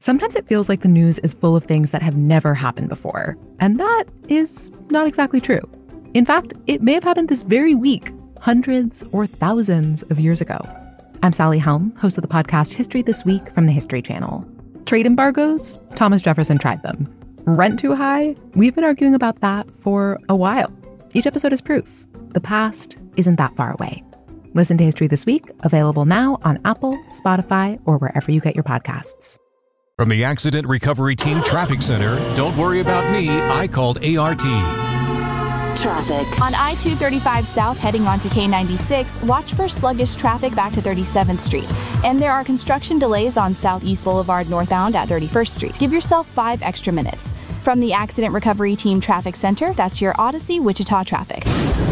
Sometimes it feels like the news is full of things that have never happened before, and that is not exactly true. In fact, it may have happened this very week, hundreds or thousands of years ago. I'm Sally Helm, host of the podcast History This Week from the History Channel. Trade embargoes? Thomas Jefferson tried them. Rent too high? We've been arguing about that for a while. Each episode is proof. The past isn't that far away. Listen to History This Week, available now on Apple, Spotify, or wherever you get your podcasts. From the Accident Recovery Team Traffic Center, don't worry about me, I called ART. Traffic. On I-235 South heading onto K96, watch for sluggish traffic back to 37th Street. And there are construction delays on Southeast Boulevard northbound at 31st Street. Give yourself 5 extra minutes. From the Accident Recovery Team Traffic Center, that's your Odyssey, Wichita traffic.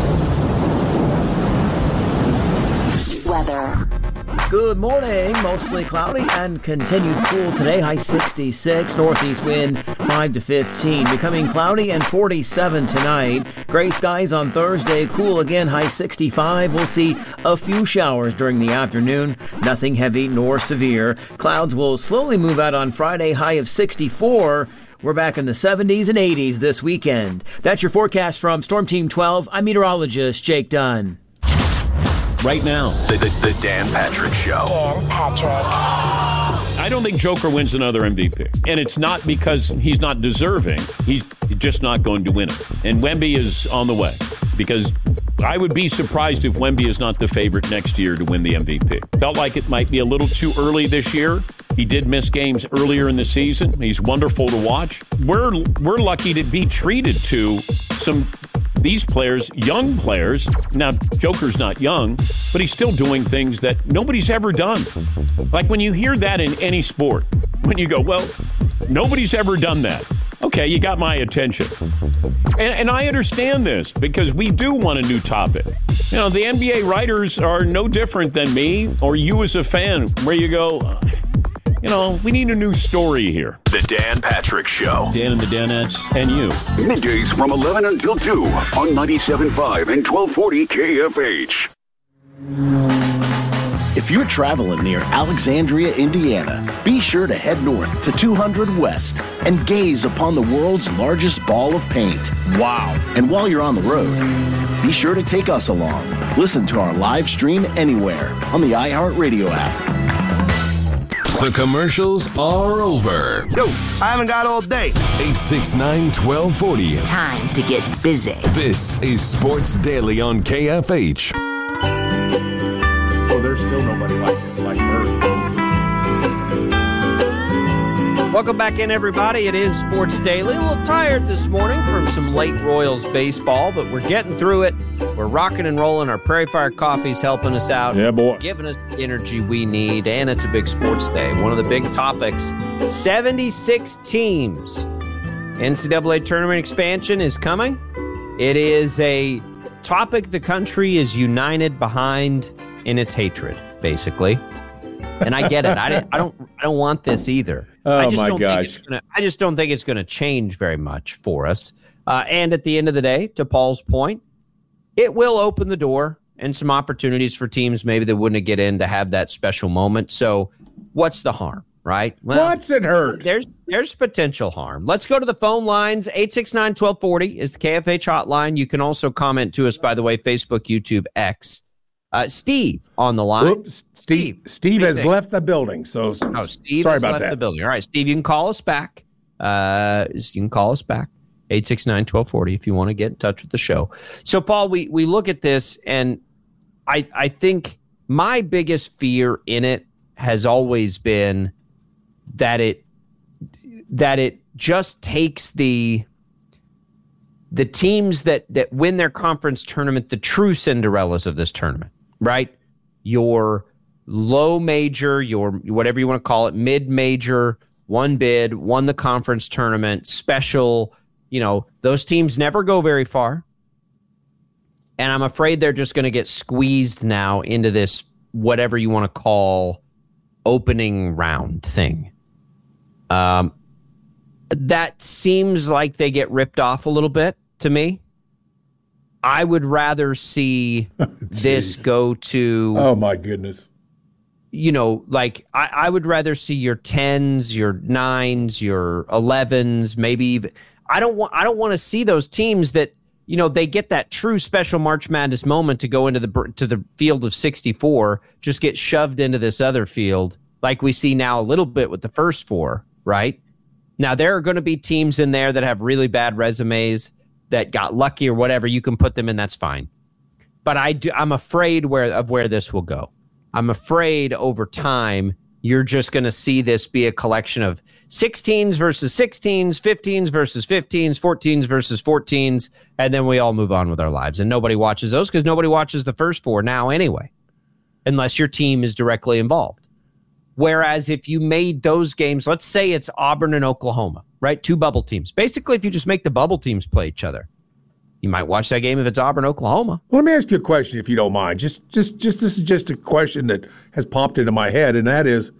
Weather. Good morning. Mostly cloudy and continued cool today. High 66. Northeast wind 5 to 15. Becoming cloudy and 47 tonight. Gray skies on Thursday. Cool again. High 65. We'll see a few showers during the afternoon. Nothing heavy nor severe. Clouds will slowly move out on Friday. High of 64. We're back in the 70s and 80s this weekend. That's your forecast from Storm Team 12. I'm meteorologist Jake Dunn. Right now, the Dan Patrick Show. Dan Patrick. I don't think Joker wins another MVP. And it's not because he's not deserving. He's just not going to win it. And Wemby is on the way. Because I would be surprised if Wemby is not the favorite next year to win the MVP. Felt like it might be a little too early this year. He did miss games earlier in the season. He's wonderful to watch. We're lucky to be treated to these players, young players. Now, Joker's not young, but he's still doing things that nobody's ever done. Like when you hear that in any sport, when you go, well, nobody's ever done that. Okay, you got my attention. And I understand this because we do want a new topic. You know, the NBA writers are no different than me or you as a fan, where you go, you know, we need a new story here. The Dan Patrick Show. Dan and the Danettes and you. Middays from 11 until 2 on 97.5 and 1240 KFH. If you're traveling near Alexandria, Indiana, be sure to head north to 200 West and gaze upon the world's largest ball of paint. Wow. And while you're on the road, be sure to take us along. Listen to our live stream anywhere on the iHeartRadio app. The commercials are over. Yo, I haven't got all day. 869-1240. Time to get busy. This is Sports Daily on KFH. Oh, there's still nobody like Murray. Welcome back in, everybody. It is Sports Daily. A little tired this morning from some late Royals baseball, but we're getting through it. We're rocking and rolling. Our Prairie Fire Coffee's helping us out. Yeah, boy. Giving us the energy we need, and it's a big sports day. One of the big topics, 76 teams. NCAA tournament expansion is coming. It is a topic the country is united behind in its hatred, basically. And I get it. I don't want this either. Oh, I just my don't gosh. I just don't think it's going to change very much for us. And at the end of the day, to Paul's point, it will open the door and some opportunities for teams maybe that wouldn't get in to have that special moment. So what's the harm, right? Well, What's it hurt? There's potential harm. Let's go to the phone lines. 869-1240 is the KFH hotline. You can also comment to us, by the way, Facebook, YouTube, X. Steve on the line. Oops, Steve has left the building. So Steve sorry has about left that. the building. All right, Steve, you can call us back. 869-1240 if you want to get in touch with the show. So, Paul, we look at this, and I think my biggest fear in it has always been that it just takes the teams that win their conference tournament, the true Cinderellas of this tournament, right? Your low major, your whatever you want to call it, mid-major, one bid, won the conference tournament, special, those teams never go very far. And I'm afraid they're just going to get squeezed now into this, whatever you want to call, opening round thing. That seems like they get ripped off a little bit to me. I would rather see this go to... Oh, my goodness. like I would rather see your 10s, your 9s, your 11s, maybe even. I don't want to see those teams that, they get that true special March Madness moment to go into the field of 64, just get shoved into this other field like we see now a little bit with the first four, right? Now, there are going to be teams in there that have really bad resumes that got lucky or whatever. You can put them in, that's fine. But I'm afraid of where this will go. I'm afraid over time, you're just going to see this be a collection of 16s versus 16s, 15s versus 15s, 14s versus 14s, and then we all move on with our lives. And nobody watches those because nobody watches the first four now anyway, unless your team is directly involved. Whereas if you made those games, let's say it's Auburn and Oklahoma, right? Two bubble teams. Basically, if you just make the bubble teams play each other, you might watch that game if it's Auburn, Oklahoma. Well, let me ask you a question, if you don't mind. Just this is just a question that has popped into my head, and that is,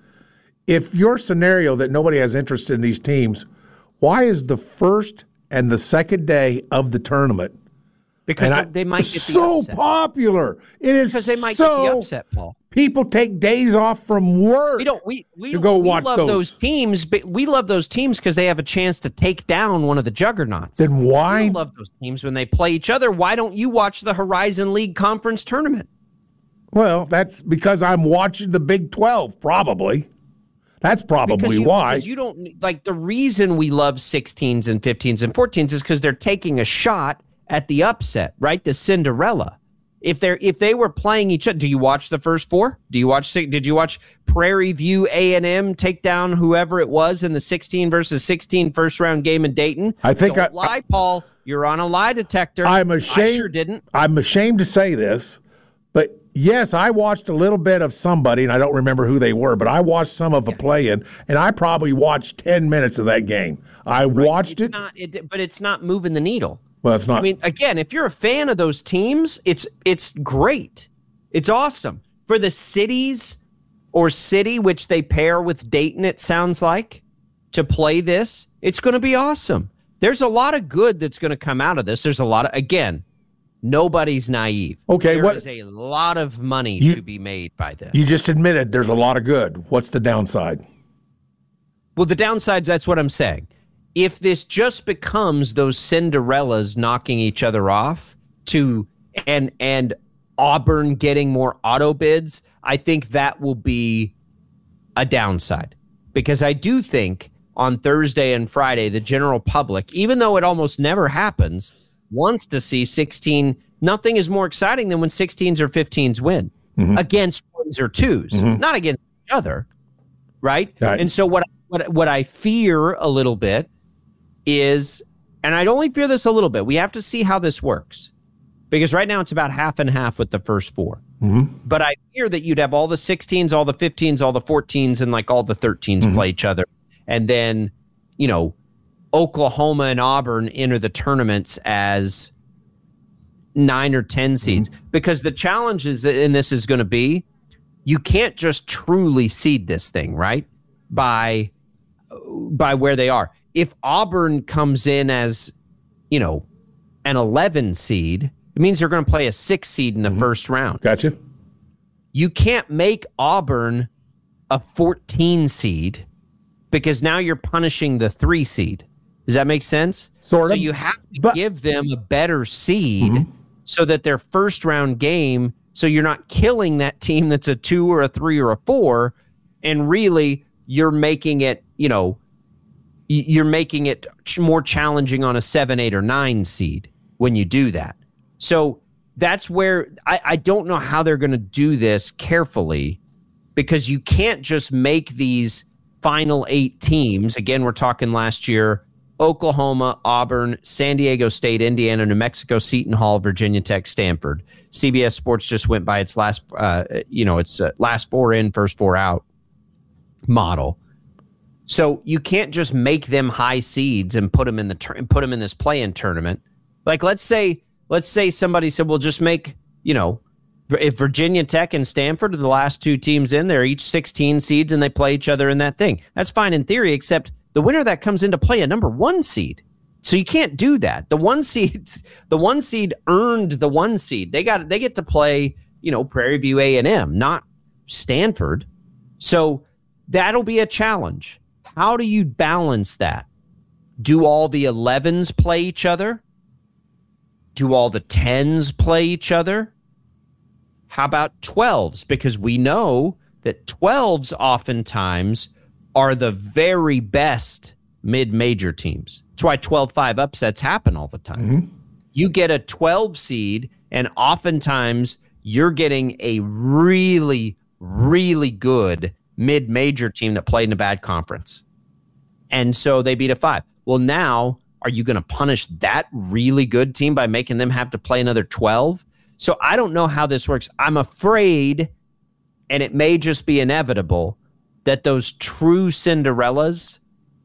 if your scenario that nobody has interest in these teams, why is the first and the second day of the tournament? Because they might get the so upset. Popular. It is because they might get the upset, Paul. People take days off from work to go watch those teams. But we love those teams because they have a chance to take down one of the juggernauts. Then why? We love those teams when they play each other. Why don't you watch the Horizon League Conference Tournament? Well, that's because I'm watching the Big 12, probably. That's probably why. Because you don't like the reason we love 16s and 15s and 14s is because they're taking a shot at the upset, right? The Cinderella. If they were playing each other, do you watch the first four? Did you watch Prairie View A&M take down whoever it was in the 16 versus 16 first round game in Dayton? Don't lie, Paul. You're on a lie detector. I'm ashamed. I sure didn't. I'm ashamed to say this, but yes, I watched a little bit of somebody, and I don't remember who they were, but I watched some of a play-in, and I probably watched 10 minutes of that game. I watched it. But it's not moving the needle. Well, it's not. I mean, again, if you're a fan of those teams, it's great. It's awesome. For the cities or city, which they pair with Dayton, it sounds like, to play this, it's going to be awesome. There's a lot of good that's going to come out of this. There's a lot of, again, nobody's naive. Okay, there is a lot of money to be made by this. You just admitted there's a lot of good. What's the downside? Well, the downsides, that's what I'm saying. If this just becomes those Cinderellas knocking each other off and Auburn getting more auto bids, I think that will be a downside. Because I do think on Thursday and Friday, the general public, even though it almost never happens, wants to see 16. Nothing is more exciting than when 16s or 15s win against 1s or 2s, not against each other, right? And so what I fear a little bit is, and I'd only fear this a little bit, we have to see how this works. Because right now it's about half and half with the first four. But I fear that you'd have all the 16s, all the 15s, all the 14s, and like all the 13s play each other. And then, Oklahoma and Auburn enter the tournaments as 9 or 10 seeds. Because the challenge in this is going to be, you can't just truly seed this thing, right? By where they are. If Auburn comes in as, an 11 seed, it means they're going to play a 6 seed in the first round. Gotcha. You can't make Auburn a 14 seed because now you're punishing the 3 seed. Does that make sense? Sort of. So you have to give them a better seed so that their first round game, so you're not killing that team that's a 2 or a 3 or a 4, and really you're making it, you're making it more challenging on a 7, 8, or 9 seed when you do that. So that's where I don't know how they're going to do this carefully, because you can't just make these final 8 teams. Again, we're talking last year, Oklahoma, Auburn, San Diego State, Indiana, New Mexico, Seton Hall, Virginia Tech, Stanford. CBS Sports just went by its last, last 4 in, first 4 out model. So you can't just make them high seeds and put them in this play-in tournament. Like let's say somebody said, "Well, just make if Virginia Tech and Stanford are the last 2 teams in, they're each 16 seeds and they play each other in that thing." That's fine in theory, except the winner that comes into play a number 1 seed. So you can't do that. The 1 seed earned the 1 seed. They get to play Prairie View A&M, not Stanford. So that'll be a challenge. How do you balance that? Do all the 11s play each other? Do all the 10s play each other? How about 12s? Because we know that 12s oftentimes are the very best mid-major teams. That's why 12-5 upsets happen all the time. Mm-hmm. You get a 12 seed, and oftentimes you're getting a really, really good mid-major team that played in a bad conference. And so they beat a 5. Well, now, are you going to punish that really good team by making them have to play another 12? So I don't know how this works. I'm afraid, and it may just be inevitable, that those true Cinderellas,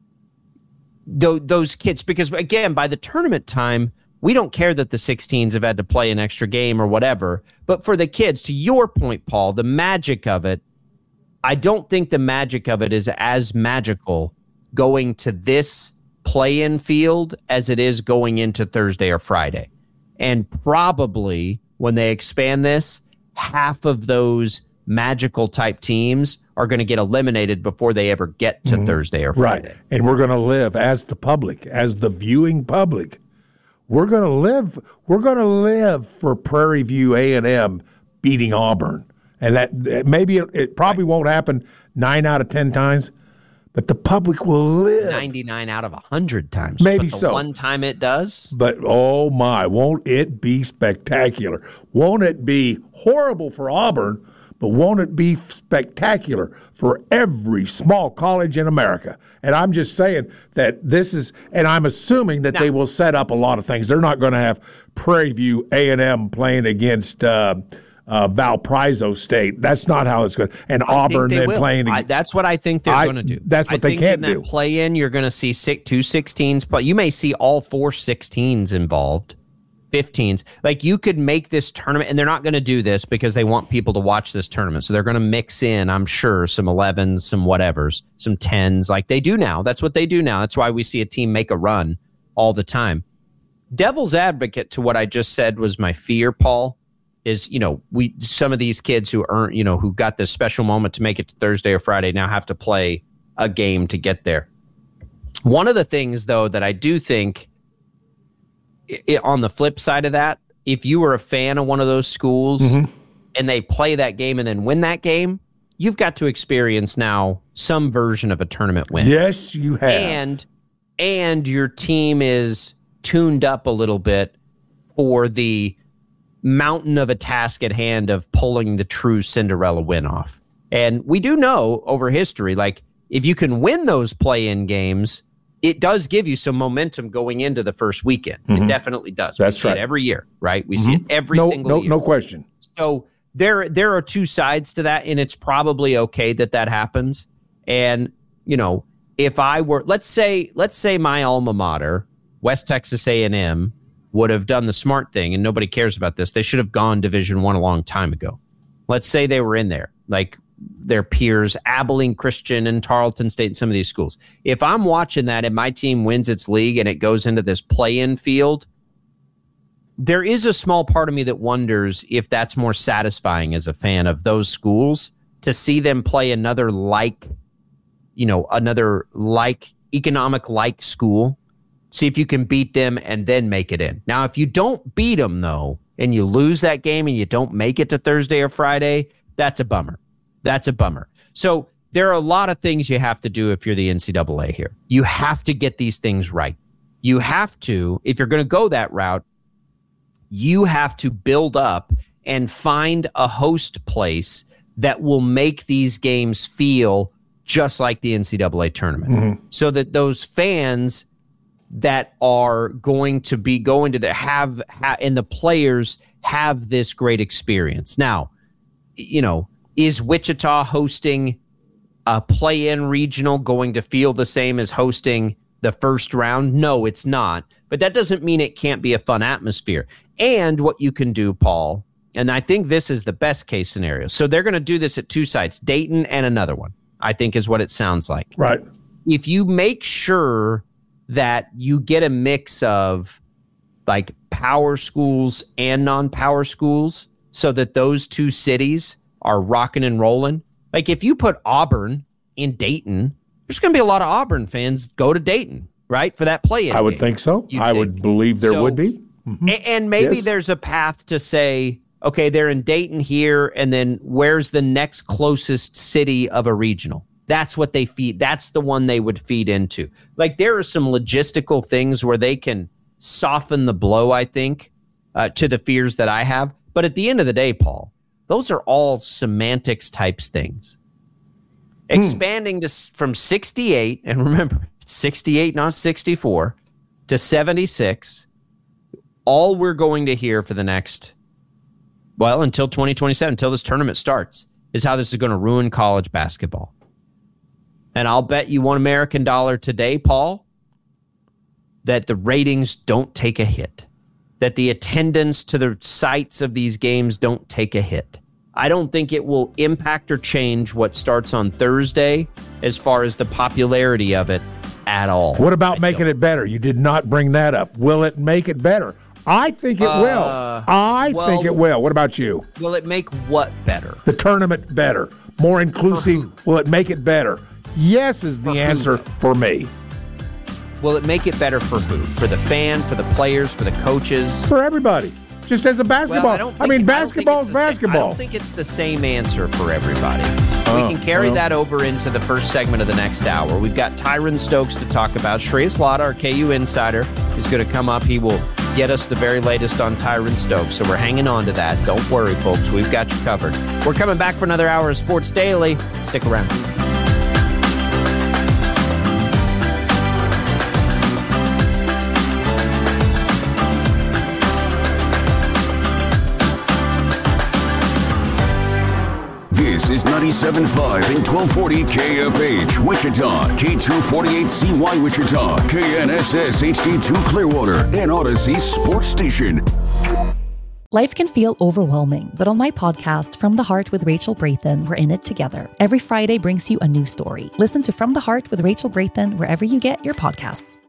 those kids, because again, by the tournament time, we don't care that the 16s have had to play an extra game or whatever. But for the kids, to your point, Paul, the magic of it, I don't think the magic of it is as magical going to this play-in field as it is going into Thursday or Friday. And probably when they expand this, half of those magical type teams are going to get eliminated before they ever get to Thursday or Friday. Right. And we're going to live as the public, as the viewing public. We're going to live for Prairie View A&M beating Auburn. And that maybe it probably won't happen 9 out of 10 times, but the public will live 99 out of 100 times. Maybe but the so. One time it does. But oh my, won't it be spectacular? Won't it be horrible for Auburn? But won't it be spectacular for every small college in America? And I'm just saying that this is, and I'm assuming that they will set up a lot of things. They're not going to have Prairie View A&M playing against Valparaiso State. That's not how it's going. And Auburn then playing. That's what I think they're going to do. That's what they can't do. In that play-in, you're going to see 2 16s play. You may see all 4 16s involved. 15s. Like, you could make this tournament, and they're not going to do this because they want people to watch this tournament. So they're going to mix in, I'm sure, some 11s, some whatevers, some 10s, like they do now. That's what they do now. That's why we see a team make a run all the time. Devil's advocate to what I just said was my fear, Paul, is, some of these kids who who got this special moment to make it to Thursday or Friday now have to play a game to get there. One of the things, though, that I do think, on the flip side of that, if you were a fan of one of those schools and they play that game and then win that game, you've got to experience now some version of a tournament win. Yes, you have. And your team is tuned up a little bit for the mountain of a task at hand of pulling the true Cinderella win off. And we do know over history, like, if you can win those play-in games, it does give you some momentum going into the first weekend. It definitely does. That's right. It every year, right? We see it every single year. No question. So there are two sides to that, and it's probably okay that happens. And, if I were, let's say my alma mater, West Texas A&M, would have done the smart thing, and nobody cares about this. They should have gone Division I a long time ago. Let's say they were in there, like their peers, Abilene Christian and Tarleton State and some of these schools. If I'm watching that and my team wins its league and it goes into this play-in field, there is a small part of me that wonders if that's more satisfying as a fan of those schools, to see them play another economic school, see if you can beat them and then make it in. Now, if you don't beat them, though, and you lose that game and you don't make it to Thursday or Friday, that's a bummer. That's a bummer. So there are a lot of things you have to do if you're the NCAA here. You have to get these things right. You have to, if you're going to go that route, you have to build up and find a host place that will make these games feel just like the NCAA tournament, so that those fans that are going to be going to have and the players have this great experience. Now, is Wichita hosting a play-in regional going to feel the same as hosting the first round? No, it's not. But that doesn't mean it can't be a fun atmosphere. And what you can do, Paul, and I think this is the best case scenario. So they're going to do this at 2 sites, Dayton and another one, I think is what it sounds like. Right. If you make sure that you get a mix of like power schools and non-power schools so that those 2 cities are rocking and rolling, Like if you put Auburn in Dayton, there's going to be a lot of Auburn fans go to Dayton, right, for that play-in I would game, think so. I would believe there would be. Mm-hmm. And maybe there's a path to say, okay, they're in Dayton here, and then where's the next closest city of a regional? That's what they feed. That's the one they would feed into. Like there are some logistical things where they can soften the blow, I think, to the fears that I have. But at the end of the day, Paul, those are all semantics types things. Expanding from 68, and remember, 68, not 64, to 76, all we're going to hear for the next, well, until 2027, until this tournament starts, is how this is going to ruin college basketball. And I'll bet you $1 American today, Paul, that the ratings don't take a hit, that the attendance to the sites of these games don't take a hit. I don't think it will impact or change what starts on Thursday as far as the popularity of it at all. What about making it better? You did not bring that up. Will it make it better? I think it will. I think it will. What about you? Will it make what better? The tournament better. More inclusive. Will it make it better? Yes is the answer for me. Will it make it better for who? For the fan, for the players, for the coaches? For everybody. Just as a basketball. Well, basketball is basketball. I don't think it's the same answer for everybody. We can carry that over into the first segment of the next hour. We've got Tyron Stokes to talk about. Shreyas Laddha, our KU insider, is going to come up. He will get us the very latest on Tyron Stokes. So we're hanging on to that. Don't worry, folks. We've got you covered. We're coming back for another hour of Sports Daily. Stick around. This is 97.5 and 1240 KFH, Wichita, K248CY Wichita, KNSS HD2 Clearwater, and Odyssey Sports Station. Life can feel overwhelming, but on my podcast, From the Heart with Rachel Brathen, we're in it together. Every Friday brings you a new story. Listen to From the Heart with Rachel Brathen wherever you get your podcasts.